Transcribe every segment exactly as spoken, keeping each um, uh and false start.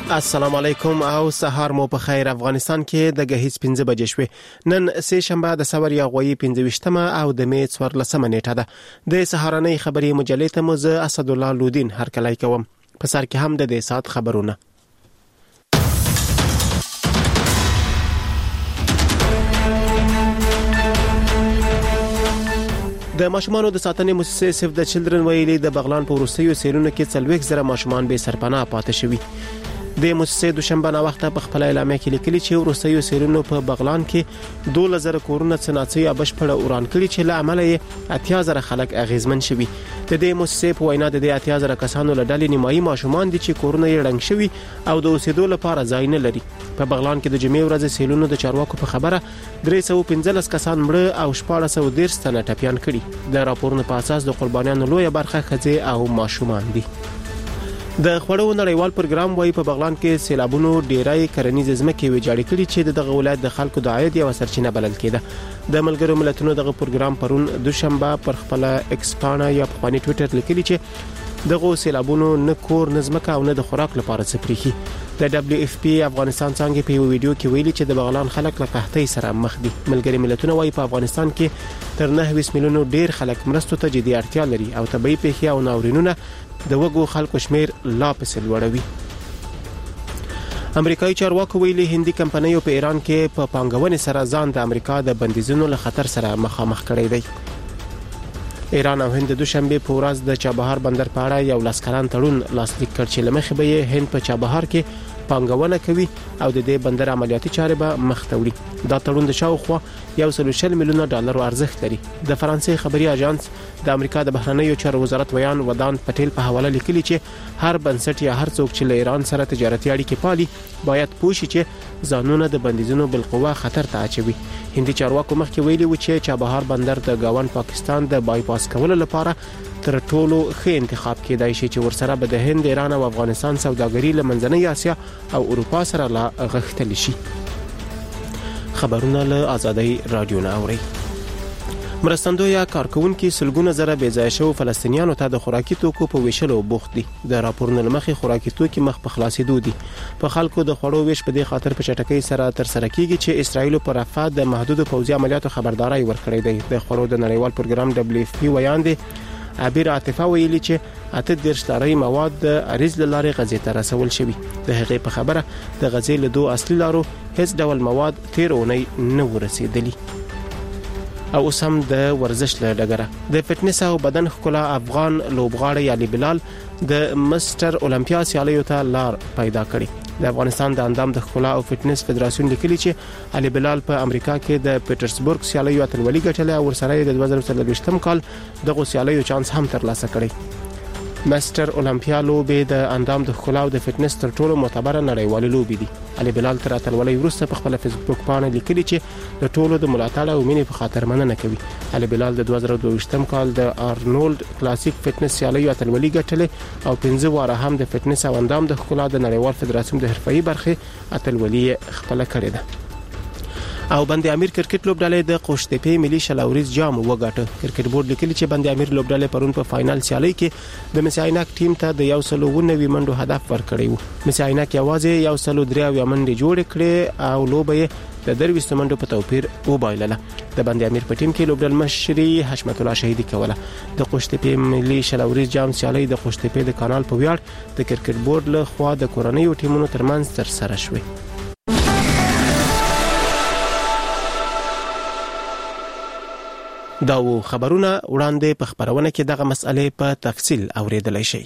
السلام علیکم او سهار مو په خیر. افغانستان کې د غهیز پنځه بجې شوې. نن سه شنبه د سور یا غوي پنځه ویشتمه او د می څوارلسمه نیټه ده. د سهارنۍ خبري مجلې ته مو زه اسد الله لودین هر کله کوم. په سر کې هم د دې سات خبرونه. د ماشومانو د ساتنې مؤسسې سیف د چلډرن ویلي د بغلان په وروستیو سیلونو کې څلوېښت زره ماشومان به سرپناه پاتې شوي. د مؤسسې دوشنبه نه وخته په خپل اعلامیه کې لیکلي چې وروستیو سیلونو په بغلان کې دوه زره کورونه څناڅي یا بشپړه وران کړي چې له عمله یې اتیا زره خلک اغیزمن شوي. د دې مؤسسې په وینا د دې اتیا زره کسانو له ډلې نیمایي ماشومان دي چې کورونه یې ړنګ شوي او د اوسېدو لپاره ځای نه لري. په بغلان کې د جمعې ورځ سیلونو د چارواکو په خبره درې سوه پنځلس کسان مړه او شپاړس سوه دېرش تنه ټپیان کړي. د راپورونو په اساس د قربانیانو لویه برخه ښځې او ماشومان دي. د خوړو نړیوال پروګرام وايي په بغلان کې سیلابونو ډیرای کرنیز ځمکې ویجاړې کړي چې دغه ولایت د خلکو د عاید یو سرچینه بلل کېده. د ملګرو ملتونو دغه پروګرام پرون دوشنبه پر خپل ایکس پاڼه یا په خپل ټوئیټر لیکلي چې دغه سیلابونو نه کور نه ځمکه او نه د خوراک لپاره څه پریخي. د دبليو اف پی افغانستان څنګه په یو ویډیو کې ویلي چې د بغلان خلک له قحطۍ سره مخ دي. ملګري ملتونه وايي په افغانستان کې تر نهه میلیونه ډیر خلک مرستو ته جدي اړتیا لري او طبي پیښې او ناورینونه د وګو خلکو شمیر لا پسې لوړوي. امریکایي چارواکو ویلي هندي کمپنیو په ایران کې په پانګونې سره ځان د امریکا د بندیزونو له خطر سره مخامخ کړی دی. ایران او هند د دوشنبه په ورځ د چابهار بندر په اړه یو لاسکران تړون لاسلیک کړ چې لمخې به هند په چابهار کې پانګونه کوي او د دې بندر عملیاتي چارې به مخ ته وړي. دا تړون د شاوخوا یو سل شل میلیونه ډالر ارزښت لري. د فرانسې خبري اژانس د امریکا د بهرنیو چارو وزارت ویان ودان پټیل په حواله لیکلي چې هر بنسټ یا هر څوک چې له ایران سره تجارتي اړیکې پالي باید پوه شي چې ځانونه د بندیزونو بالقوه خطر ته اچوي. هندي چارواکو مخکې ویلي و چې چابهار بندر د گاون پاکستان د بایپاس کولو لپاره تر ټولو ښه انتخاب کېدای شي چې ورسره به د هند، ایران او افغانستان سوداګري له منځنۍ اسیا او اروپا سره لا غښتل شي. خبرونه له آزادۍ رادیو نه اوري. مرستندوی کارکونکو سلګونه زره بې ځای شو فلسطینیانو ته د خوراکي توکو په ویشلو بوخت دي. د راپورونو لمخې خوراکي توکي مخ په خلاصېدو دي. په خلکو د خوړو ویش په دې خاطر په چټکۍ سره تر سره کیږي چې اسرائیل پر رفاه د محدود پوځي عملیاتو خبرداري ورکړې ده. د خوړو د نړیوال پروګرام دبليو اف پی ویاندې عبیر عاطفه ویلي چې اته دیرش لاري مواد د اریز لاري غزې ته رسول شوی. د هغې په خبره د غزې له دوه اصلي لارو هیڅ ډول مواد تیر اونۍ نه ورسېدلي. او سم د ورزش له ډګره د فټنس او بدن ښکلا افغان لوبغاړی علي بلال د مستر اولمپیا سیالیو ته لار پیدا کړي. د افغانستان د اندام د ښکلا او فټنس فدراسیون لیکلي چې علي بلال په امریکا کې د پیټرزبورګ سیالیو اتلولي ګټلې او ورسره د دوه زره څلوېښتم کال دغه سیالیو چانس هم ترلاسه کړی. مستر اولمپیا لوبې د اندام د ښکلا او د فټنس تر ټولو معتبره نړیوالې لوبې دي. علي بلال تر اتلولۍ وروسته په خپل فیسبوک باندې لیکلي چې د ټولو د ملاتړ او مینې په خاطر مننه کوي. علي بلال د دوه زره دوه ویشتم کال د آرنولد کلاسیک فټنس سیالیو اتلولي ګټلې او پنځه واره هم د فټنس او اندام د ښکلا د نړیوال فدراسیون د حرفه‌ایي برخې اتلولي خپل کړې ده. او بند امیر کرکټ لوبډلې د قوشتېپې ملي شلاوريز جام وګاټه. کرکټ بورډ لیکلي چې بند امیر لوبډلې پرون په فائنل سیالي کې د مسایناک ټیم ته د یو سل نوي منډو هدف ورکړی و. مسایناک یوازې یو سل درې منډې جوړ کړې او لوبې د درويست منډو په توپیر وبایلله. د بند امیر په ټیم کې لوبډل مشري حشمت الله شهیدی کوله. د قوشتېپې ملي شلاوريز جام سیالي د قوشتېپې د کانال په ویاړ د کرکټ بورډ له خوا د کورنیو ټیمونو ترمنځ تر سره شوه. دا و خبرونه وړاندې په خبرونه کې دغه مسئله په تفصیل اوریدلای شئ.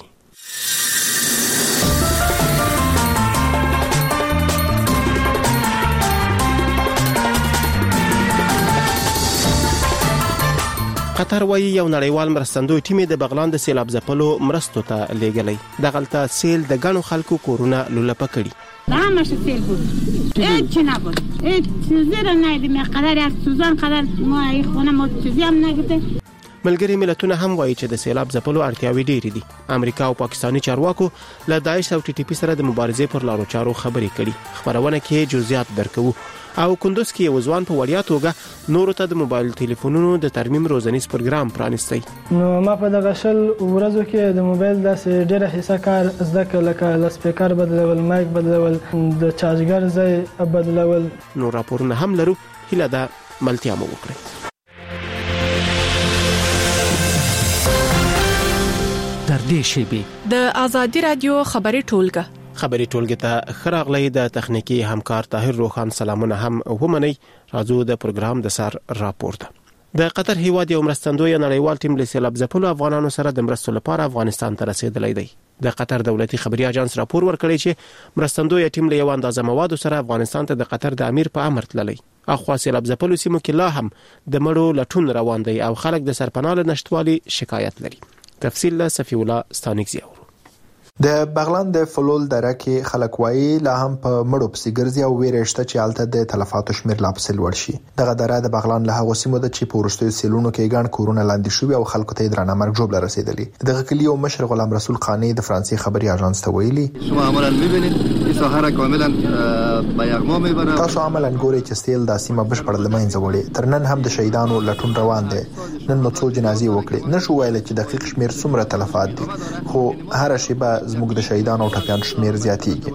قطر وایي یو نړیوال مرستندوی ټیم د بغلان د سیلاب ځپلو مرستو ته لیږلی. دغلته سیل د ګڼو خلکو کورونه لولپه کړي. همش سیل بود، هیچ چی نبود، هیچ چیزی را ندیدیم. قدر از سوزان قدر ما ای خونه ما چیزی هم نگیده. ملګري ملتونه هم وایي چې د سیلاب ځپلو اړتیاوې ډېرې دي. امریکا او پاکستاني چارواکو له داعش او ټي ټي پی سره د مبارزې پر لارو چارو خبرې کړي. خبرونه کې جزئیات درکو. او کندوز کې یو ځوان په وړیا توګه نورو ته د موبایل ټلیفونونو د ترمیم روزنیز پروګرام پرانیستی. نو ما په دغه شل ورځو کې د موبایل داسې ډېره حصہ کار زده کړ، لکه لاسپیکر بدلول، مایک بدلول، د چارجګر ځای بدلول. نو راپورونه هم لرو، هیله ده ملتیا مو وکړئ. در دې شیبې د آزادي رادیو خبري ټولګه خبري ټولګه ته خراغلی د تخنیکی همکار طاهر روخان سلامونه هم ومني. راځو د پروګرام د سر راپور ته. د قطر هیواد یو مرستندوی نړیوال ټیم له سیلاب ځپلو افغانانو سره د مرستو لپاره افغانستان ته رسیدلی دی. د قطر دولتي خبري اژانس راپور ورکړی چې مرستندوی ټیم له یو اندازه موادو سره افغانستان ته د قطر د امیر په امر تللی. اخوا سیلاب ځپلو سیمو کې لا هم د مړو لټون روان دی او خلک د سرپناه له نشټوالي شکایت لري. تفصیل له صفی الله ستانکزی اورو. د بغلان د فلول دره کې خلک وایي لا هم په مړو پسې ګرځي او ویرېشته چې الته د تلفاتو شمیر لا پسې لوړ شي. دغه دره د بغلان له هغو سیمو ده چې په وروستیو سیلونو کې ګڼ کورونه لاندې شوي او خلکو ته درانه مرګ ژوبله رسیدلی. دغه کلی او مشر غلام رسول خانی د فرانسې خبري اژانس ته ویلي شما عملاً می‌بینید این ساحه کاملاً به یغما میبره. تاسو عملاً ګورئ چې سیل د سیمه بشپړ لمنځه وړي. تر نن هم د شهیدانو لټون روان دی. نن نو څو جنازې وکړي. نشو ویل چې دقیق شمیر څومره تلفات دي، خو هر شیبه زموږ د شهیدانو او ټپیان شمیر زیاتیږي.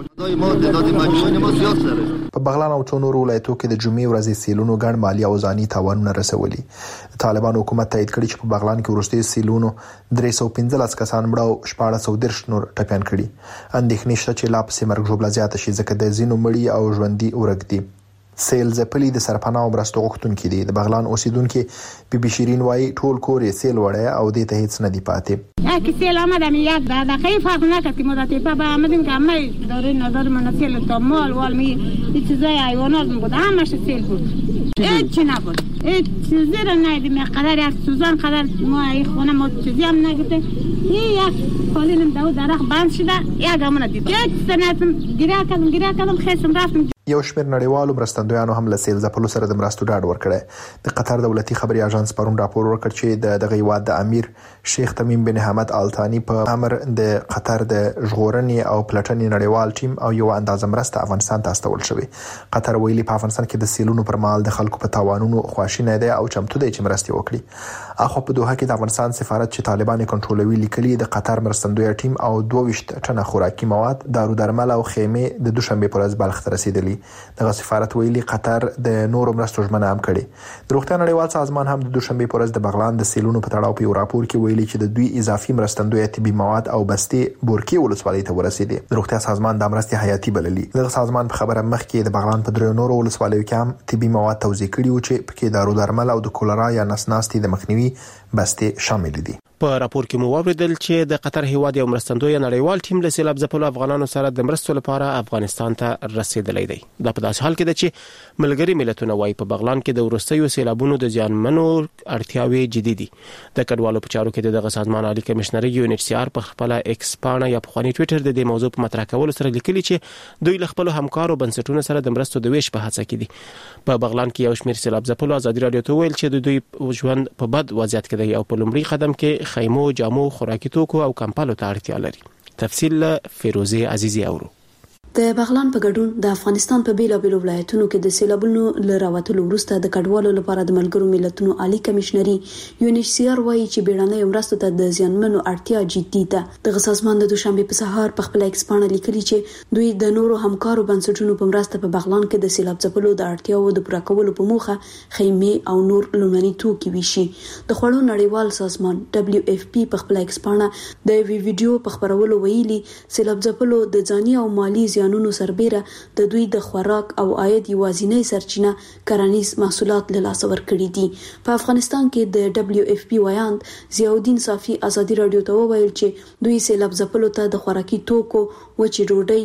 په بغلان او څو نورو ولایتونو کې د جمعې ورځې سیلونو ګڼ مالی او ځاني تاوانونه رسولي. طالبان حکومت تایید کړی چې په بغلان کې وروستي سیلونو درې سوه پنځلس کسان مړه او شپاړس سوه دېرش نور ټپیان کړي. اندېښنې شته چې لا پسې مرګ ژوبله زیاته شي ځکه د ځینو مړي او ژوندي ورک دي. سیل ځپلي د سرپناه او مرستو غوښتونکي دي. د بغلان اوسیدونکي بي بي شیرین وایي ټول کور یې سیل وړی او دې ته هیڅ نه دی پاتې. که سیل آمدم یک دقیقه فرق نکرد که مدتی پا آمدیم که همه داره ندار من سیل تا مال وال می این چیزای حیوانات بود همش سیل بود. هیچ چی نبود، هیچ چیزی را ندیدیم. یک قدر یک سوزان قدر ما این خونه ما چیزی هم نگرفته. این یک خالینم دو درخت بند شده یک همون دید. یک سنتم گیره کردم گیره کردم خیستم رفتم. یو شمېر نړیوالو مرستندویانو هم له سیل ځپلو سره د مرستو ډاډ ورکړی. د قطر دولتي خبري اژانس پرون راپور ورکړ چې د دغه هیواد د امیر شیخ تمیم بن حمد آلتانی په امر د قطر د ژغورنې او پلټنې نړیوال ټیم او یو اندازه مرسته افغانستان ته استول شوی. قطر ویلي په افغانستان کې د سیلونو پر مهال د خلکو په تاوانونو خواشینی دی او چمتو دی چې مرستې وکړي. اخو په دوحه کې د افغانستان سفارت چې طالبان کنټرولوي لیکلي د قطر مرستندوی ټیم او دوه ویشت ټنه خوراکي مواد، دارو درمل او خیمې د دوشنبه پر ورځ بلخ ته رسیدلي. دغه سفارت ویلي قطر د نورو مرستو ژمنه هم کړې. د روغتیا نړیوال سازمان هم د دوشنبه پر ورځ د بغلان د سیلونو په تړاو په یو راپور کې ویلي چې د دوی اضافي مرستندوی طبي مواد او بستې بورکي ولسوالۍ ته ورسېدې. د روغتیا سازمان د مرستې حیاتي بللي. دغه سازمان په خبره مخکې د بغلان په درې نورو ولسوالیو کې هم طبي مواد توزیع کړي و چې پکې دارو درمل او د کولرا یا نس ناستي د مخنیوي بستې شامل دي. په راپور کې مو واوریدل چې د قطر هیواد یو مرستندوی نړیوال ټیم له سیلاب ځپلو افغانانو سره د مرستو لپاره افغانستان ته رسیدلی دی. دا په داسې حال کې ده چې ملګري ملتونه وایي په بغلان کې د وروستیو سیلابونو د زیانمنو اړتیاوې جدي دي. د کډوالو په چارو کې دغه سازمان عالی کمشنر یو ان ایچ سی آر په خپل ایکس پاڼه یا په خواني ټوئیټر د دې موضوع په مطرح کولو سره لیکلي چې دوی له خپل همکارو بنسټونو سره د مرستو د ویش په هڅه کې دي. په بغلان کې یو شمېر سیلاب ځپلو ازادي رادیو ته ویل چې د دوی ژوند په بد وضعیت کې دی او په لومړي قدم کې خیمو، جامو، خوراکي توکو او کمپالو ته اړتیا لري. تفصیل فیروزه عزیزی اورو. د بغلان په ګډون د افغانستان په بیلابیلو ولایتونو کې د سیلابونو له راوتلو وروسته د کډوالو لپاره د ملګرو ملتونو عالی کمشنري یو ان ایچ سی آر وایي چې بیړنۍ مرستو ته د زیانمنو اړتیا جدي ده. دغه سازمان د دوشنبه په سهار په خپل ایکس پاڼه لیکلي چې دوی د نورو همکارو بنسټونو په مرسته په بغلان کې د سیلاب ځپلو د اړتیاو د پوره کولو په موخه خیمې او نور لومړني توکي ویشي. د خوړو نړیوال سازمان دبليو اف پی په خپل ایکس پاڼه د وی ویډیو په خبرولو ویلي سیلاب ځپلو د ځاني او مالی زیانونو سربېره د دوی د خوراک او عاید یوازینی سرچینه کرنیز محصولات له لاسه ورکړي دي. په افغانستان کې د دبليو اف پی ویاند ضیاءالدین صافي ازادي رادیو ته وویل چې دوی سیلاب ځپلو ته د خوراکي توکو، وچې ډوډۍ،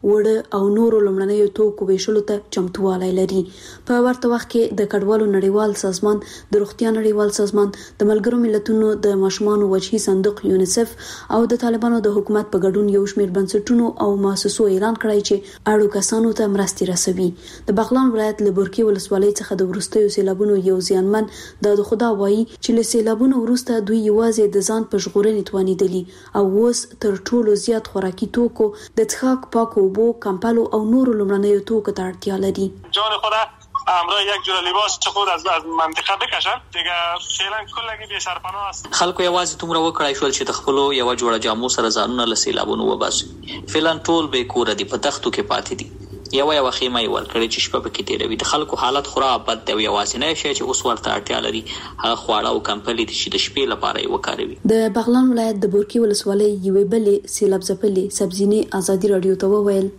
وړه او نورو لمړنیو توکو ویشلو ته چمتووالی لري. په ورته وخت کې د کډوالو نړیوال سازمان، د روغتیا نړیوال سازمان، د ملګرو ملتونو د ماشومانو وجهي صندوق یونیسف او د طالبانو د حکومت په ګډون یو شمېر بنسټونو او مؤسسو اعلان کړی چې اړو کسانو ته مرستې رسوي. د بغلان ولایت له بورکي ولسوالۍ څخه د وروستیو سیلابونو یو زیانمن د خدا وایي چې له سیلابونو وروسته دوی یوازې د ځان په ژغورنې توانېدلي او اوس تر ټولو زیات خوراکي توکو د څښاک پاکو اوبو، کمپلو او نورو لومړنیو توکو ته اړتیا لري. جان خدا همراه یک جور لباس چه خود از از منطقه بکشن دیگه فعلا کلگی بی سرپناه است. خلکو یوازې تومره وکړای شول چې د خپلو یو جوړه جامو سره ځانونه له سیلابونو وباسي. فعلا ټول به کور دي په تختو کې پاتې دي. یو یو خیمه یې ورکړي چې شپه پکې تیروي. د خلکو حالت خورا بد دی. یوازینی شی چې اوس ورته اړتیا لري هغه خواړه او کمپلې دي چې د شپې لپاره یې وکاروي. د بغلان ولایت د بورکي ولسوالۍ یوې بلې سیلاب ځپلې سبزینې ازادي رادیو ته وویل: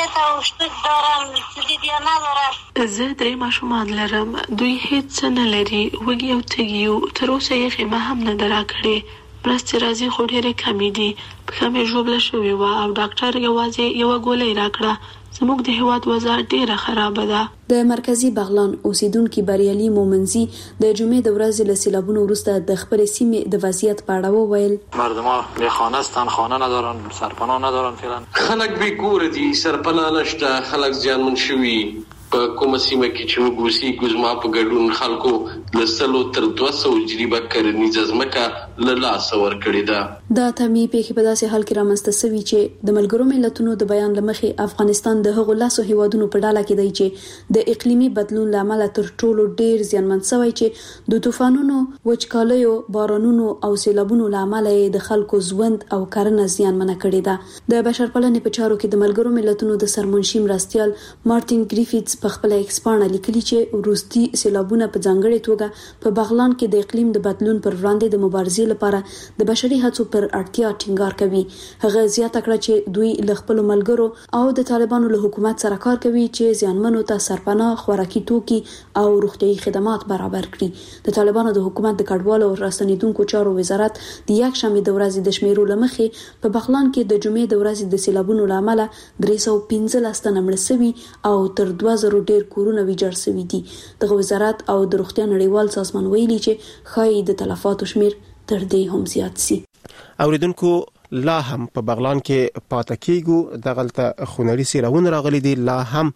زه درې ماشومان لرم، دوی هیڅ څه نه لري، وږي او تږي یو. تر اوسه یې خیمه هم نه ده راکړې. مرستې راځي خو ډېرې کمې دي. پښه مې ژوبله شوې وه او ډاکټر یوازې یوه ګولۍ راکړه. زموږ د هېواد وضع ډېره خرابه ده. د مرکزی بغلان اوسیدونکي بریالي مومنزي د جمعې د ورځې له سیلابونو وروسته د خپلې سیمې د وضعیت په اړه وویل: مردم ها بی خانه هستن، خانه ندارن، سرپناه ندارن. فعلا خلک بی کور دي، سرپناه نشته، خلک زیانمن شوي. په کومه سیمه کې چې موږ اوسېږو زما په ګډون خلکو له سلو تر دوه سوه جریبه کرنیزه ځمکه له لاسه ورکړې ده. دا اتمې پیښې په داسې حال کې رامنځته سوي چې د ملګرو ملتونو د بیان له مخې افغانستان د هغو لسو هیوادونو په ډله کې دی چې د اقلیمي بدلون له امله تر ټولو ډېر زیانمن شوی، چې د طوفانونو، وچکالیو، بارانونو او سیلابونو له امله د خلکو ژوند او کرنه زیانمنه کړې ده. د بشرپالنې په چارو کې د ملګرو ملتونو د سرمنشي مرستیال مارټین ګریفیتس په خپل ایکسپانه لیکلي چې وروستي سیلابونه په ځانګړې توګه په بغلان کې د اقلیم د بدلون پر وړاندې د مبارزې لپاره د بشري هڅو پر اړتیا ټینګار کوي. هغه زیاته کړه چې دوی له خپلو ملګرو او د طالبانو له حکومت سره کار کوي چې زیانمنو ته سرپناه، خوراکي توکي او روغتیايي خدمات برابر کړي. د طالبانو د حکومت د کډوالو او راستنیدونکو چارو وزارت د یکشنبې د ورځې د شمیرو له مخې په بغلان کې د جمعې د ورځې د سیلابونو له امله درې سوه پنځلس تنه مړه شوي او تر دوه زره ډېر کورونه ویجاړ شوي دي. دغه وزارت او د روغتیا نړیوال سازمان ویلي چې ښایي د تلفاتو شمیر تر دې هم زیات شي. اوریدونکو لا هم په بغلان کې پاتې کېږو. دغلته خونړي سیلابونه راغلي دي، لا هم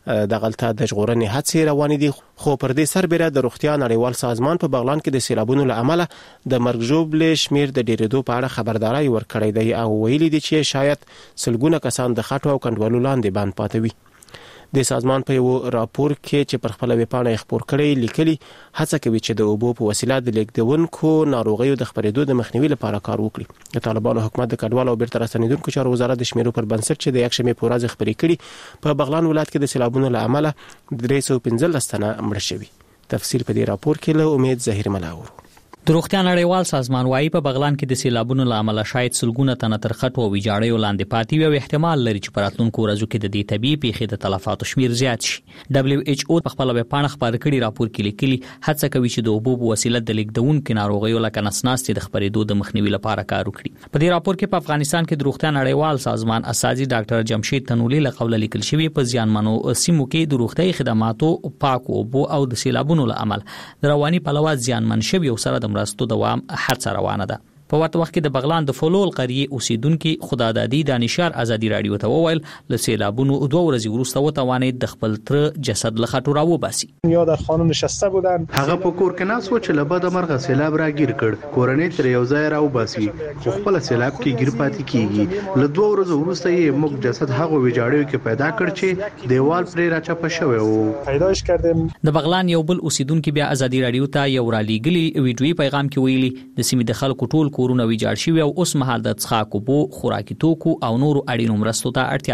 دغلته د ژغورنې هڅې روانې دي، خو پر دې سربېره د روغتیا نړیوال سازمان په بغلان کې د سیلابونو له امله د مرګ ژوبلې شمیر د ډېرېدو په اړه خبرداری ورکړی دی او ویلي دي چې شاید سلګونه کسان د خټو او کنډوالو لاندې بند پاتې وي. د سازمان په یو راپور کې چې پر خپل ویبپاڼه خپور کړی لیکلي هڅه کوي چې د اوبو په وسیله د لیږدونکو ناروغیو د خپرېدو د مخنیوي لپاره کار وکړي. د طالبانو حکومت د کډوالو او بیرته راستنیدونکو چارو وزارت د شمیرو پر بنسټ چې د یکشنبې په ورځ خپرې کړي په بغلان ولایت کې د سیلابونو له امله درې سوه پنځلس تنه مړه شوي. تفصیل په دې راپور کې له امید ظهیر ملاور. د روغتیا نړیوال سازمان وايي په بغلان کې د سیلابونو له امله شاید سلګونه تنه تر خټو او ویجاړیو لاندې پاتې وي او احتمال لري چې په راتلونکو ورځو کې د دې طبيعي پیښې د تلفاتو شمیر زیات شي. دبليو ایچ او په خپل ویبپاڼه خبر کړي راپور کې لیکلي هڅه کوي چې د اوبو په وسیله د لیږدونکو ناروغیو لکه نسناستي د خپرېدو د مخنیوي لپاره کار وکړي. په دې راپور کې په افغانستان کې د روغتیا نړیوال سازمان اساسي ډاکټر جمشید تنولی له قوله لیکل شوی په زیانمنو سیمو کې د روغتي خدماتو، پاکو اوبو او د سیلابونو له امله د رواني پلوه زیانمن شوی او سره د مرستو دوام هڅه روانه ده. په ورته وخت کې د بغلان د فلول قریه اوسیدونکو خدادادي دانشار ازادي رادیو ته وویل له سیلابونو دوه ورځې وروسته وتوانید د خپل تر جسد له خټو راوباسي. یا در خانه نشسته بودن، هغه په کور کې ناس و چې له بده مرغه سیلاب راګیر کړ، کورنۍ تر یو ځای راوباسي، خو خپل سیلاب کې ګیر پاتې کیږي. له دوه ورځې وروسته یې موږ جسد هغه ویجاړیو کې پیدا کړ چې دیوال پرې راچپه شوی و. پیداش کردیم. د بغلان یو بل اوسیدونکو بیا ازادي رادیو ته یو را لېږلي ویډیوي پیغام کې ویلي د سیمې د خلکو ټول کورونه ویجاړ شوي او اوس مهال د څښاک اوبو، خوراکي توکو او نورو اړینو مرستو ته اړتیا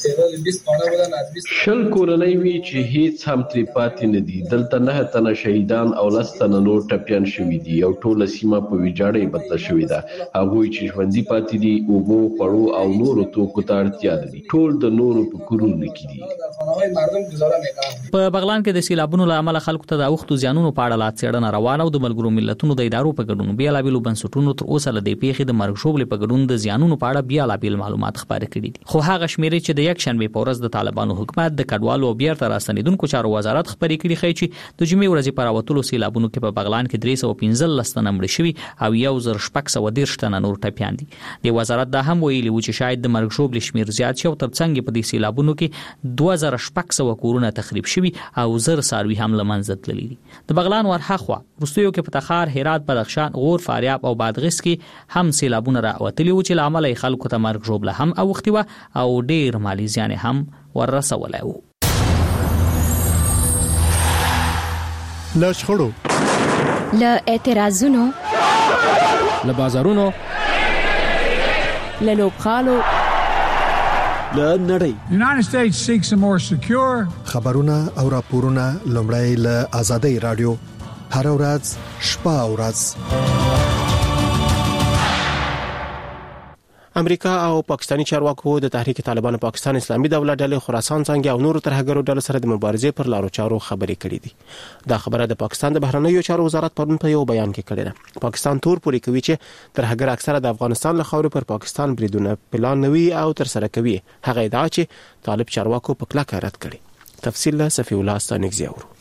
لري. شل کورنۍ وی چې هیڅ هم تری پاتې نه دي. دلته نه تنه شهیدان او لس تنه نور ټپیان شوي دي او ټوله سیمه په ویجاړۍ بدله شوې ده. هغوی چې ژوندي پاتې دي اوبو، خوړو او نورو توکو ته اړتیا لري. ټول د نورو په کورونو کې دي. په بغلان کې د سیلابونو له امله خلکو ته د اوښتو زیانونو په اړه لا څېړنه روانه او د ملګرو ملتونو د ادارو په ګډون بېلابېلو بنسټونو تر اوسه له دې پیښې د مرګ ژوبلې په ګډون د زیانونو په اړه بیا لا بیل معلومات خبرې کړي دي. خو هغه شمیرې چې د یک شنبه په ورځ د طالبانو حکومت د کډوالو او بیرته راستنیدونکو چارو وزارت خبرې کړي خي چې د جمعې ورځې پر راوتلو سیلابونو کې په بغلان کې درې سوه پنځه لس تنه مړه شوي او یو زر شپږ سوه دېرش تنه نور ټپیان دي. د وزارت دا هم ویلي و چې شاید د مرګ ژوبلې شمیر زیات شي او ترڅنګ په دې سیلابونو کې دوه زره شپږ سوه کورونه تخریب شوي او زر څاروي هم له منځه تللي دي. د بغلان ورهاخوا وروستیو کې په تخار، هرات، بدخشان، غور، فاریاب او بادغیس کې هم سیلابونه راوتلي و چې له امله یې خلکو ته مرګ ژوبله هم اوښتې وه او ډېر مالي زیان هم ورسولی و. له شخړو، له اعتراضونو، له بازارونو، له لوبغالو، له نړۍ. United States seeks a more secure. خبرونه او راپورونه لومړی له آزادۍ رادیو هر ورځ شپه او ورځ. امریکا او پاکستانی چارواکو د تحریک طالبان پاکستان اسلامي دولت ډلې خراسان څنګه او نورو ترهګرو ډلو سره د مبارزې پر لارو چارو خبرې کړې دي. دا خبره د پاکستان د بهرنیو چارو وزارت پرون په یو بیان کې کړې ده. پاکستان تور پورې کوي چې ترهګر اکثره د افغانستان له خاورې پر پاکستان بریدونه پلان نوي او تر سره کوي. هغه ادعا چې طالب چارواکو په کلکه رد کړي. تفصیل له صفی الله ستانکزی اورو.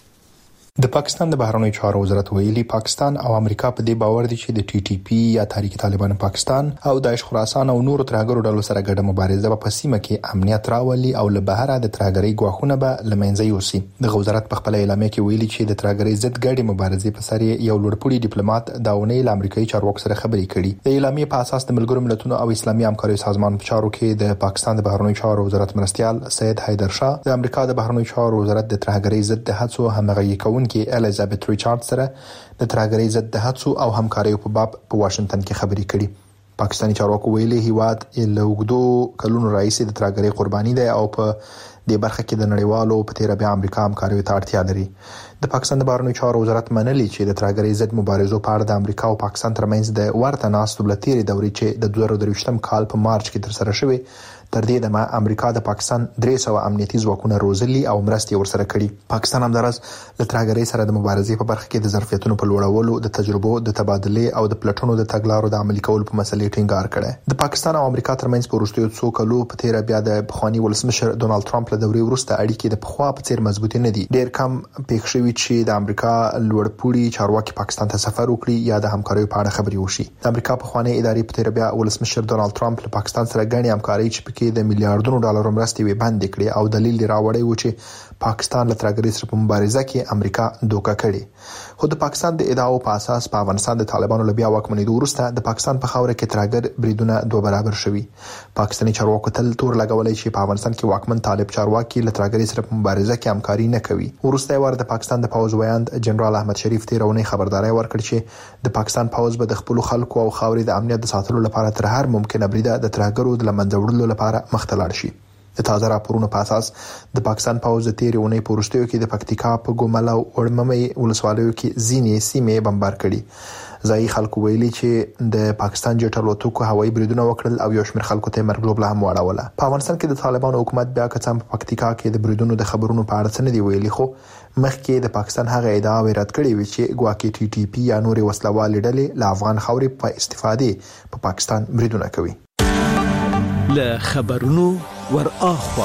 د پاکستان د بهرنیو چارو وزارت ویلي پاکستان او امریکا په دې باور دي چې د ټي ټي پی یا تحریک طالبان پاکستان او داعش خراسان او نورو ترهګرو ډلو سره ګډه مبارزه په سیمه کې امنیت راولي او له بهره د ترهګرۍ غواخونه به لمنځه یوسي. د وزارت په خپل اعلامیه کې ویلي چې د ترهګرۍ ضد ګډه مبارزه په سر یو لوړپوړي ډیپلوماټ داونې له امریکایي چارواکو سره خبرې کړي. د اعلامیه په اساس د ملګرو ملتونو او اسلامي همکارۍ سازمان په چارو کې د پاکستان د بهرنیو چارو وزارت مرستيال سید حیدر شاه، د امریکا د بهرنیو چارو وزارت د ترهګرۍ ضد د هڅو همغږي کوونکې الیزابت ریچارډ سره د ترهګرۍ ضد د هڅو او همکارۍ په باب په واشنگټن کې خبرې کړي. پاکستانی چارواکو ویلي هیواد له وګړو کلونو راځي د ترهګرۍ قرباني ده او په دې برخه کې د نړیوالو په تیر بیا امریکا همکارۍ ته اړتیا لري. د پاکستان د بهرنیو چارو وزارت منلي چې د ترهګرۍ ضد مبارزو په اړه د امریکا او پاکستان ترمنځ د ورته ناستو بلتيري دوري چې د دوه زره درویشتم کال په مارچ کې تر سره شوه تر دې دمه امریکا د پاکستان درې سوه امنیتي ځواکونه روزلي او مرستې ورسره کړي. پاکستان همدارس د ترهګرۍ سره د مبارزې په برخه کې د ظرفیتونو په لوړولو، د تجربو د تبادله او د پلټونو د تګلارو د عملي کولو په مسلې ټینګار کړي. د پاکستان او امریکا ترمنځ په وروستیو څو کلو په تیر بیا د بخوانی ولسمشر ډونالد ټرمپ له دورې وروسته اړیکې د پخوا په څیر مضبوطې نه دي. ډېر کم پېښ شوي چې د امریکا لوړپوړي چارواکي پاکستان ته سفر وکړي یا د همکارۍ په اړه خبرې وشي. د امریکا بخوانی ادارې په تیر بیا ولسمشر ډونالد ټرمپ له پاکستان سره غني همکارۍ چې پکې د میلیارډونو ډالرو مرستې وی بند کړي او دلیل راوړی و چې پاکستان له ترهګرۍ سره په مبارزه کې امریکا دوکه کړي. خو د پاکستان د ادعاو په اساس په افغانستان د طالبانو له بیا واکمنېدو وروسته د پاکستان په خاوره کې ترهګر بریدونه دوه برابر شوي. پاکستاني چارواکو تل تور لګولای چې په افغانستان کې واکمن طالب چارواکي له ترهګرۍ سره په مبارزه کې همکاري نه کوي. وروسته ور د پاکستان د پوز ویاند جنرال احمد شریف تیرونی خبرداري ورکړ چې د پاکستان پوز به د خپل خلکو او خاورې د امنیت د ساتلو لپاره تر هر ممکنه بریده د ترهګرو د لمنځه وړلو لپاره مختلل شي. د تازه راپورونو په اساس د پاکستان پوز د تیرې اونۍ په وروستیو کې د پکتیکا په ګومل او وړممې ولسوالیو کې ځینې سیمې بمبار کړي. ځایي خلکو ویلي چې د پاکستان جټ الوتکو هوایي بریدونه وکړل او یو شمېر خلکو ته مرګ ژوبله هم واړوله. په افغانستان کې د طالبانو حکومت بیا کڅم په پکتیکا کې د بریدونو د خبرونو په اړه څه نه دی ویلي، خو مخکې د پاکستان هغه ادعا رد کړې و چې ګواکې ټي ټي پی یا نورې وسلوالې ډلې له افغان خاورې په استفادې په پاکستان بریدونه کوي. له خبرونو ور اخوا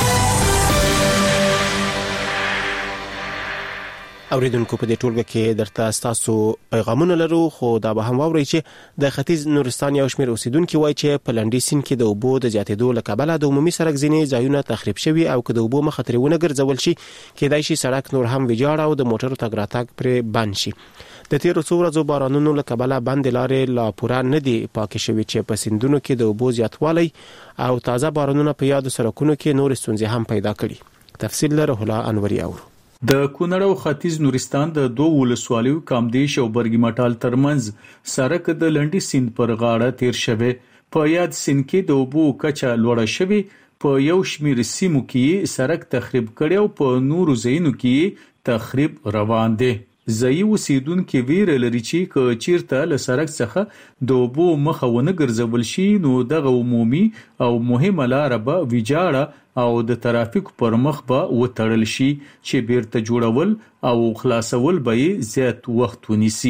اوریدونکو په دې ټولګه کې درته تاسو پیغامونه لرو، خو دا به هم واورئ چې د ختیځ نورستان یو شمېر اوسیدونکو وایي چې په لنډي سیند کې د اوبو د زیاتېدو له کبله د عمومي سړک ځینې ځایونه تخریب شوي او که د اوبو مخه ترې ونه ګرځول شي کېدای شي سړک نور هم ویجاړ او د موټرو تګ راتګ پرې بند شي. د تیرو څو ورځو بارانونو له کبله بندې لارې لا پوره نه دي پاکې شوي چې په سیندونو کې د اوبو زیاتوالی او تازه بارانونه په یادو سړکونو کې نور ستونزې هم پیدا کړي. تفصیل له رحلا انوري اورو. د کونړ او ختیځ نورستان د دوه ولسوالیو کامدیش او برګی مټال ترمنځ سړک د لنډي سیند پر غاړه تیر شوی. په یاد سیند کې د اوبو کچه لوړه شوی، په یو شمېر سیمو کې سړک تخریب کړي او په نورو ځایونو کې تخریب روان دي. ځایي اوسیدونکو ویره لري چې که چیرته له سړک څخه د اوبو مخه ونه ګرځول شي نو دغه عمومي او مهمه لار به ویجاړه او د ترافیک پر مخ به وتړل شي چې بیرته جوړول او خلاصول به زیات وخت ونیسي.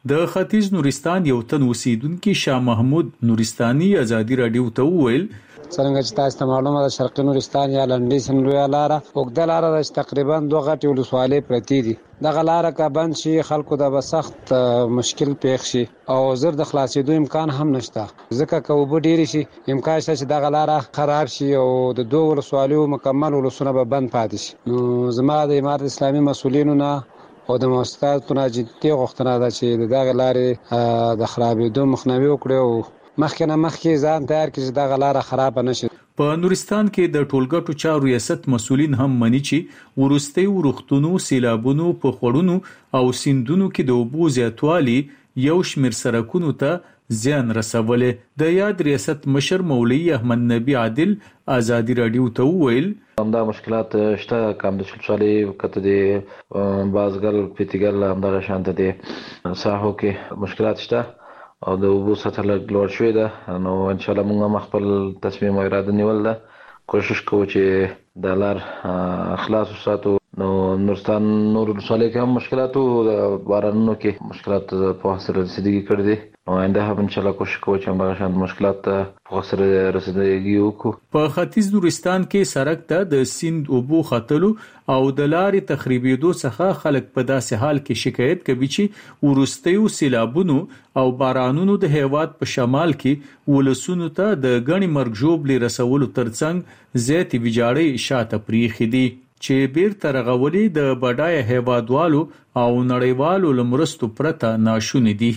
د ختیځ نورستان یو تن اوسیدونکو شاه محمود نورستاني ازادي رادیو ته وویل څنګه چې تاسو ته معلومه ده شرقي نورستان یا لنډي سنلویا لاره اوږده لاره ده چې تقریبا دوه غټې ولسوالۍ پرتې دي. دغه لاره که بند شي خلکو ته به سخت مشکل پیښ شي او زر د خلاصېدو امکان هم نشته، ځکه که اوبه ډېرې شي امکان شته چې دغه لاره خراب شي او د دوه ولسوالیو مکمل ولسونه به بند پاتې شي. نو زما د امارت اسلامي مسؤلینو نه او د مؤسساتو نه جدي غوښتنه ده چې د دغه لارې د خرابېدو مخنیوي وکړي او مخکې نه مخکې ځان تیار کړي چې دغه لاره خراب نشي. په نورستان کې د ټولګټو چارو ریاست مسؤلین هم مني چې ورستي ورختونو سیلابونو په خړونو او سیندونو کې د اوبو زیاتوالی یو شمیر سرکونو ته زیان رسولې. د یاد ریاست مشر مولوی احمد نبی عادل ازادي رادیو ته وویل همدا مشکلات شته، کم د شلشالي کته د بازګل پیتګل همدا شانته دي ساحو کې مشکلات شته او د اوبو سطح لوړ شوې ده. نو ان شاء الله موږ مخبل تصمیم او اراده نیول ده، کوشش کوو چې د لار خلاص وساتو. نو نورستان نور ولسوالۍ کې هم مشکلات او د بارانونو کې مشکلات په سره رسیدګي کړې دي. نو آینده هم ان شاء الله کوشش کوو چې همدغه شان مشکلات په سره رسیدګي وکړو. په ختیځ نورستان کې سړک ته د سیند اوبو ختلو او د لارې تخریبېدو څخه خلک په داسې حال کې شکایت کوي چې ورستیو سیلابونو او بارانونو د هیواد په شمال کې ولسونو ته د غني مرګ ژوبلې رسولو ترڅنګ زیاتې ویجاړې شاته پریخي دي چې بیرته رغولي د بډایه هیوادوالو او نړیوالو لمرستو پرته ناشونې دي.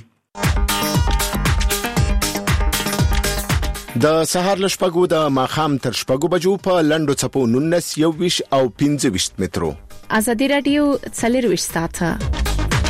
د سهار لشپګو د ماخام تر شپګو بجو په لندو چپو نونس یو ویش او پنځه ویش مترو. ازادي رادیو څلور ویش ساعته.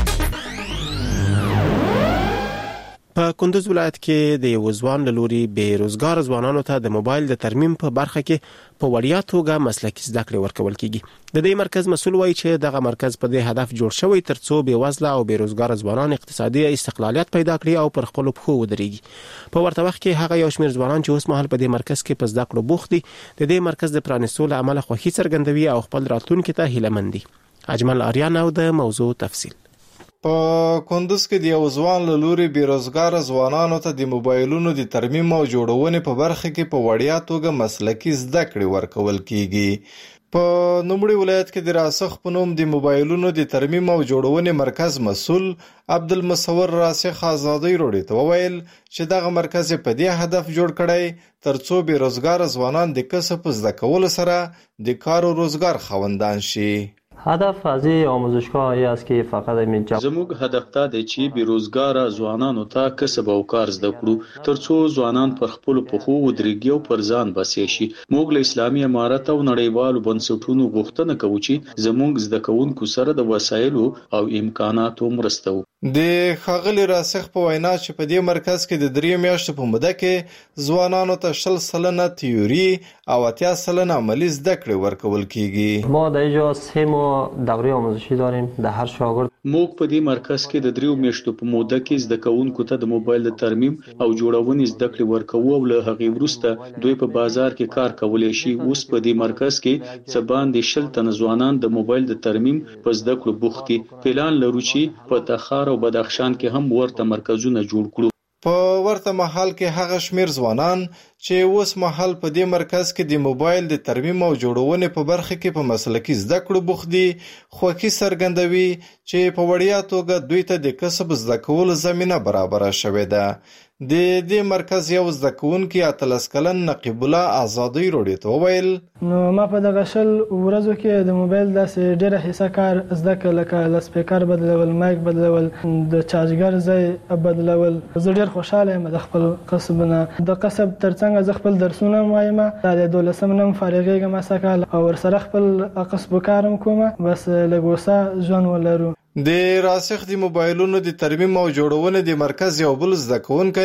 په کندوز ولایت کې د یو ځوان له لوري بې روزګار ځوانانو ته د موبایل د ترمیم په برخه کې په وړیا توګه مسلکي زده کړې ورکول کیږي. د دې مرکز مسؤل وایي چې دغه مرکز په دې هدف جوړ شوی ترڅو بې وزله او بې روزګار ځوانان اقتصادي استقلالیت پیدا کړي او پر خپل پښو ودرېږي. په ورته وخت کې هغه یو شمېر ځوانان چې اوس مهال په دې مرکز کې په زده کړو بوخت دي د دې مرکز د پرانیستو له امله خوښي څرګندوي او خپل راتلونکي ته هیله مند دي. اجمل آریان او د موضوع تفصیل. په کندوز کې د یو ځوان له لوري بیروزګار ځوانانو ته د موبایلونو د ترمیم او جوړونې په برخه کې په وړیا توګه مسلکي زده کړې ورکول کیږي. په نوموړي ولایت کې د راسخ په نوم د موبایلونو د ترمیم او جوړونې مرکز مسؤل عبدالمصور راسخ آزادی روړي ته وویل چې دغه مرکز په دې هدف جوړ کړی ترڅو بیروزګار ځوانان د کسب زده کولو سره د کار او روزګار خاوندان شي. هدف از این آموزشگاه ای است که فقط همین جواب زموږ هدف دا دی چې بیروزګار ځوانانو ته کسب او کار زده کړو ترڅو ځوانان پر خپل پخو ودرېږي او پر ځان بسې شي. موږ له اسلامي امارت او نړیوالو بنسټونو غوښتنه کوو چې زموږ زده کوونکو سره د وسایلو او امکاناتو مرسته وکړي. د ښاغلي راسخ په وینا چې په دې مرکز کې د درې میاشتو په موده کې ځوانانو ته شل سلنه تیوري او اتیا سلنه عملي زده کړې ورکول کیږي. ما در اینجا سه ماه دوره آموزشی داریم. در هر شاگرد موږ په دې مرکز کې د دریو میاشتو په موده کې زده کوونکو ته د موبایل د ترمیم او جوړونې زده کړې ورکوو او له هغې وروسته دوی په بازار کې کار کولی شي. اوس په دې مرکز کې څه باندې شل تنه ځوانان د موبایل د ترمیم په زده کړو بوخت دي. پلان لرو چې په تخار او بدخشان کې هم ورته مرکزونه جوړ کړو. په ورته محل کې هغه شمیر ځوانان چې اوس مهال په دې مرکز کې د موبایل د ترمیم او جوړونې په برخه کې په مسلکي زده کړو بوخت دي خوښي څرګندوي چې په وړیا توګه دوی ته د کسب زده کولو زمینه برابره شوې ده. د دې مرکز یو زده کوونکی اتلس کلن نقیب الله آزادی روړي ته وویل نو ما په دغه شل ورځو کې د موبایل داسې ډېره حصه کار زده کړ لکه لسپیکر بدلول، مایک بدلول، د چارجګر ځای بدلول. زه ډېر خوشحاله یم د خپل کسب نه. د کسب ترڅنګ زه خپل درسونه وایم. د دولسم نم فارغېږم سکهال او ورسره خپل کسب کار هم کوم. بس لږ وسه ژوند ولرو. د راسخ د موبایلونو د ترمیم او جوړونې د مرکز یو بل زده کوونکی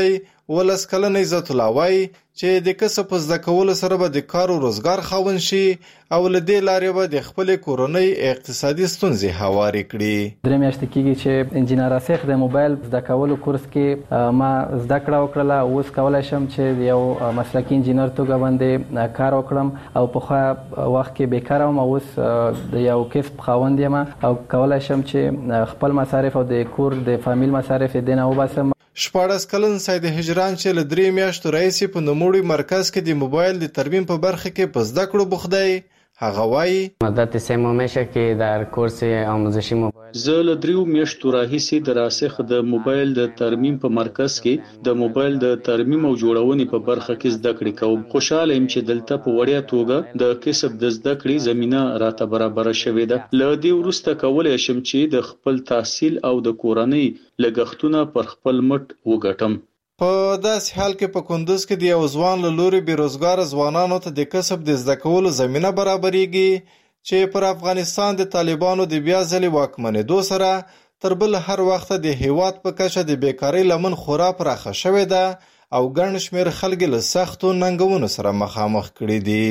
ولس کلن عزت الله وایي چې د کسب په زده کولو سره به د کار او روزګار خاوند شي او له دې لارې به د خپل کورنۍ اقتصادي ستونزې هوارې کړي. درې میاشتې کېږي چې انجینر راسخ د موبایل زده کولو کورس کې ما زده کړه وکړله. اوس کولی شم چې یو مسلکي انجینر توګه باندې کار وکړم او په خوا وخت کې بیکاره وم. اوس د یو کسب خاوند یم او کولی شم چې خپل مصارف او د کور د فامیل مصارف یې دې نه وباسم. شپاړس کلن سید هجران چې له درې میاشتو راهیسې په نوموړي مرکز کې د موبایل د ترمیم په برخه کې په زده کړو بوخت دی. هغه وایي مدت سه ماه میشه که در کورس آموزشی موبایل زه له دریو میاشتو راهیسې د راسخ د موبایل د ترمیم په مرکز کې د موبایل د ترمیم او جوړونې په برخه کې زده کړې کوم. خوشاله یم چې دلته په وړیا توګه د کسب د زده کړې زمينه راته برابر شوې ده. له دې وروسته کولای شم چې د خپل تحصیل او د کورنۍ لګښتونه پر خپل مټ وګټم. په داسې حال کې په کندوز کې د یو ځوان له لوري بیروزګار ځوانانو ته د کسب د زده کولو زمینه برابرېږي چې پر افغانستان د طالبانو د بیا ځلې واکمنېدو سره تر بل هر وخت د هیواد په کچه د بیکارۍ لمن خورا پراخه شوې ده او ګڼ شمېر خلک له سختو ننګونو سره مخامخ کړي دي.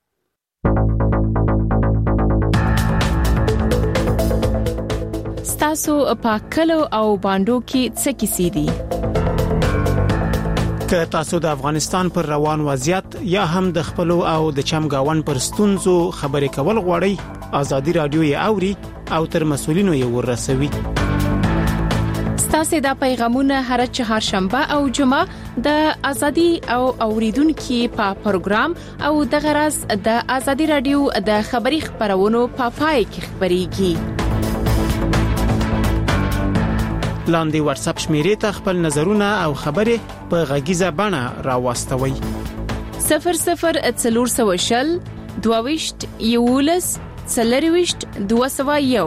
ستاسو په کلو او باندو کې څه کیسې دي؟ که تاسو د افغانستان پر روان وضعیت یا هم د خپل او د چمګاون پر ستونزو خبرې کول غواړئ، ازادي رادیو یې اوري او تر مسولینو یې ورسوي. ستاسو د پیغامونه هر چهارشنبه او جمعه د ازادي او اوریدونکو په پروګرام او د غرض د ازادي رادیو د خبري خبرونو په پای کې خبريږي. لاندې واتس اپ شمیرې ته خپل نظرونه او خبرې په غږیزه بڼه راوستوي. صفر صفر څلور سوه شل دوهويشت یولس څلرويشت دوه سوه یو.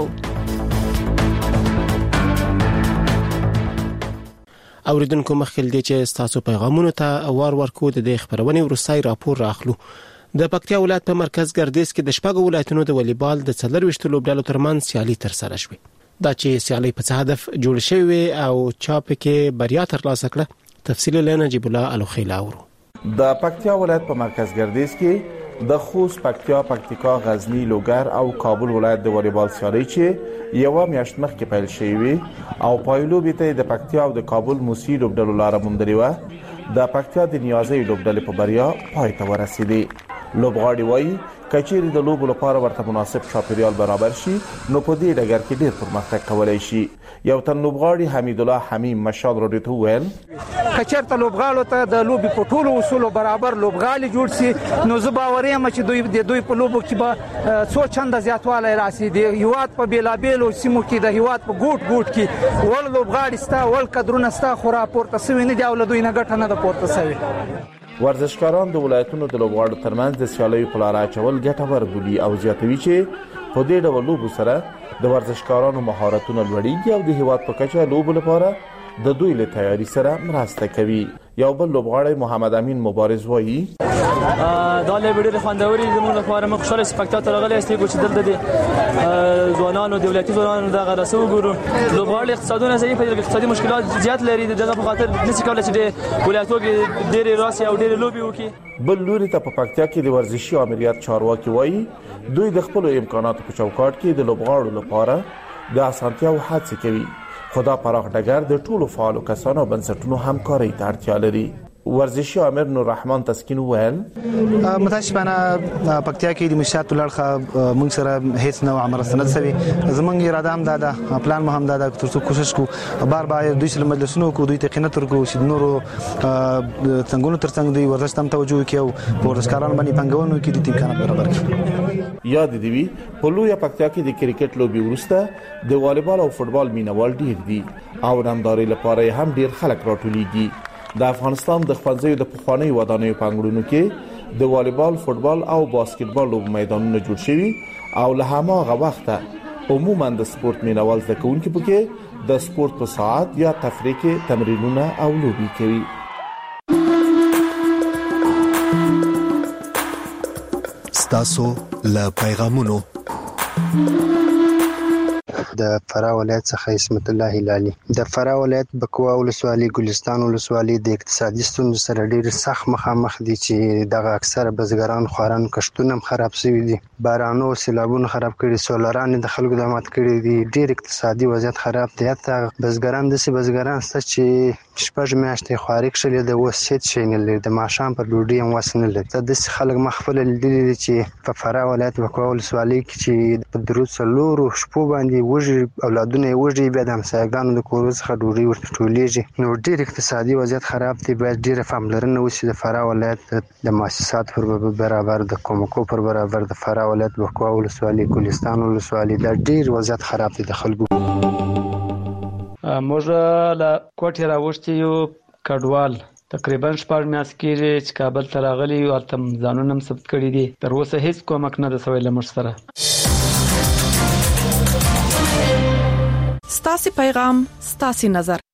اوریدونکو مخکې دې چې تاسو پیغامونه ته وار ورکو د خبرونې ورسای راپور راخلو. د پکتیا ولایت په مرکز ګردیز کې د شپږ ولایتونو د والیبال د څلرويشت لوبډلو ترمنځ سیالي تر سره شوه. دا چې سیالي په هدف جوړ شوی او چا پکې بریا ترلاسه کړه. تفصیل لنه جیب الله الوخیل اورو. د پکتیا ولایت په مرکز ګردیز کې د خوست، پکتیا، پکتیکا، غزنی، لوګر او کابل ولایت د والیبال سیالي چې یو میاشت مخکې پیل شوی او پایلو به د پکتیا او د کابل موسی لوبډلو لار موندلې و. د پکتیا د نیازي لوبډلې په بریا پای ته ورسېدي. لوبغاړي وایي کچېری د لوبو لپاره ورته مناسب چاپیریال برابر شي نو په دې ډګر کې ډېر پرمختګ کولای شي. یو تن لوبغاړي حمید الله حمیم مشال رادیو ته ویل کچېرته لوبغاړو ته د لوبي په ټولو اصولو برابر لوبغاړي جوړ شي نو زه باور یم چې دوی د دوی په لوبو کې به څو چنده زیاتوالی راسي. د هیواد په بیلابیلو سیمو کې د هیواد په ګوټ ګوټ کې ول لوبغاړي ستا ول قدرونه ستا خورا پورته سوي نه دی او له دوی نه ګټه نه ده پورته سوي. ورزشکاران د ولایتونو د لوبغاړو ترمنځ د سیالیو په لار اچول ګټور بولي او زیاتوي چې په دې ډول لوبو سره د ورزشکارانو مهارتونه لوړیږي او د هیواد په کچه لوبو لپاره د دوی له تیاری سره مرسته کوي. یو بل لوبغاړی محمد امین مبارز وایي دا لوبډي خوندوري زموږ لپاره موږ خوشاله سپکتاتور راغلی استي چې دلته دي ځوانانو دولتي ځوانانو د غرسو ګورو لوبغاړي اقتصادونه ضعیف دي، اقتصادي مشکلات زیات لري. دغه په خاطر نشي کولای چې د ولایتو کې ډېر راسي او ډېر لوبي وکړي. بل لوري ته په پکتیا کې د ورزشي امریت چارواکي وایي دوی د خپل امکاناتو په چوکاټ کې د لوبغاړو لپاره د اسانتیا او هڅې کوي. خدا پراخ ډګر د ټولو فعالو کسانو بنسټونو همکاري ته اړتیا لري. ورزشي امیر نور رحمان تسکین ویل متاسفانه پکتیا کې د مشات لړخه موږ سره هیڅ نوع مرسته نه سوي. زمونږ اراده هم دا ده، پلان مو هم دا ده ترڅو کوشش کو بار بار دوی سره مجلسونو کو دوی ته قنات ورکو چې نورو څنګهونو ترڅنګ دوی ورزش تم توجه کوي او ورزشکاران باندې پنګونو کې د امکانات برابر کړي. یاد دی وی په لوی پکتیا کې د کرکټ لوبي ورسته د والیبال او فوتبال مینوال ډیر دي او نامداري لپاره هم ډیر خلک راټولېږي. د افغانستان د خپلځي د پخوانی ودانیو پنګړونو کې د والیبال، فوتبال او باسکټبال لوب میدانونه جوړ شوي او له هغه وخته عموما د سپورت مینوال ځکهونکو پکې د سپورت په ساعت یا تفریح کې تمرینونه او لوبي کوي. ستاسو له پیغامونو د فراه ولایت څخه اسمت الله هلالي. د فراه ولایت بکوا ولسوالي ګلستان ولسوالي د اقتصادي ستونزو سره ډېر سخت مخامخ دي چې دغه اکثره بزګران خواران کښتونه خراب شوي دي، بارانو سیلابونو خراب کړي، سولران د خلکو د مات کړي دي، ډېر اقتصادي وضعیت خراب دی. حتی بزګران داسې بزګران شته چې شپږ میاشتې خواري کښلې د اوس هېڅ شی نه لري، د ماښام پر ډوډۍ هم وس نه لري. داسې خلک ما خپله لیدلي دي چې په فراه ولایت بکوا ولسوالۍ کې چې په درو څلورو شپو باندې وږي اولادونه یې وږي، بیا د همسایګانو د کورو څخه ډوډۍ ورته ټولېږي. نو ډېر اقتصادي وضعیت خراب دی. باید ډېره پاملرنه وشي د فراه ولایت د مؤسساتو پر برابر، د کومکو پر برابر. د فراه ولایت بکوا ولسوالي ګلستان ولسوالي دا ډېر وضعیت خراب دی د خلکو. موږ له کوټې راوښتي یو کډوال تقریبا شپږ میاشتې کېږي چې کابل ته راغلي یو، هلته ځانونه هم ثبت کړي دي. تر اوسه هیڅ کومک نه ده سوی له موږ سره. ستاسې پیغام ستاسې نظر.